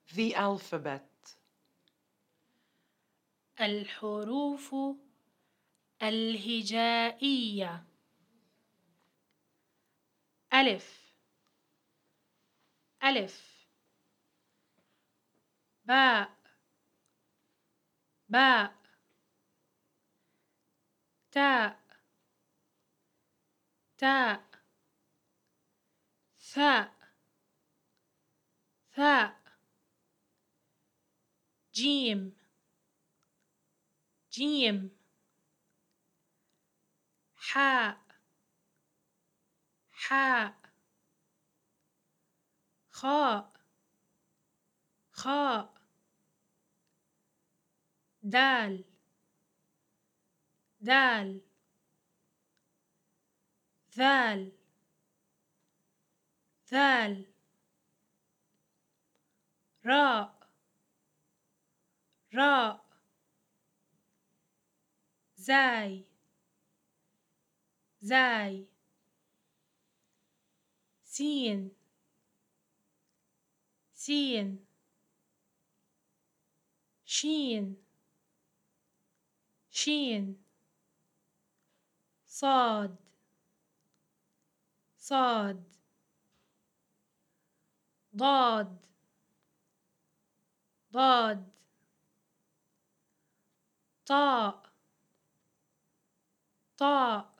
The alphabet. الحروف الهجائية. ألف ألف، باء باء، تاء تاء، ثاء ثاء، جيم جيم، حاء حاء، خاء خاء، دال دال، ذال ذال، راء راء، زاي زاي، سين سين، شين شين، صاد صاد، ضاد ضاد، طاء طاء،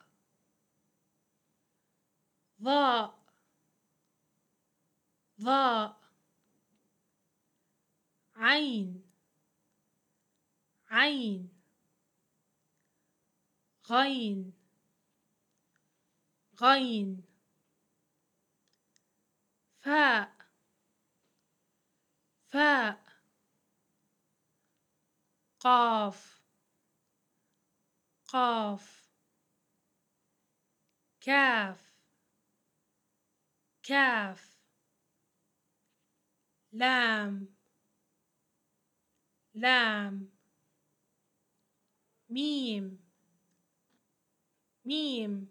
ظاء ظاء، عين عين، غين غين، فاء فاء، قاف قاف، كاف كاف، لام لام، ميم ميم،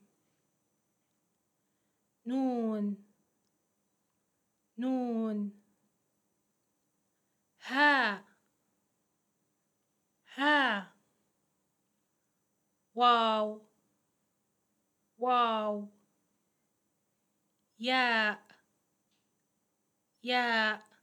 نون نون، هاء هاء، واو واو، ياء ياء،